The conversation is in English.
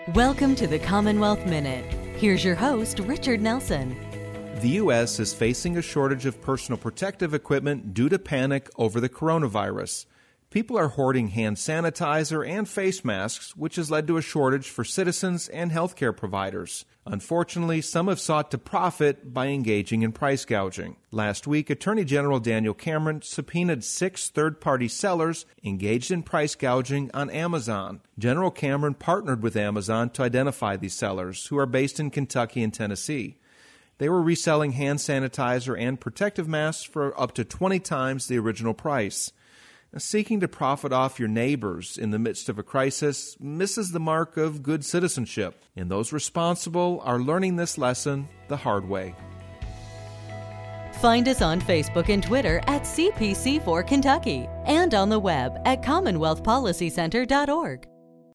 Welcome to the Commonwealth Minute. Here's your host, Richard Nelson. The U.S. is facing a shortage of personal protective equipment due to panic over the coronavirus. People are hoarding hand sanitizer and face masks, which has led to a shortage for citizens and healthcare providers. Unfortunately, some have sought to profit by engaging in price gouging. Last week, Attorney General Daniel Cameron subpoenaed 6 third-party sellers engaged in price gouging on Amazon. General Cameron partnered with Amazon to identify these sellers, who are based in Kentucky and Tennessee. They were reselling hand sanitizer and protective masks for up to 20 times the original price. Seeking to profit off your neighbors in the midst of a crisis misses the mark of good citizenship, and those responsible are learning this lesson the hard way. Find us on Facebook and Twitter at CPC4 Kentucky and on the web at CommonwealthPolicyCenter.org.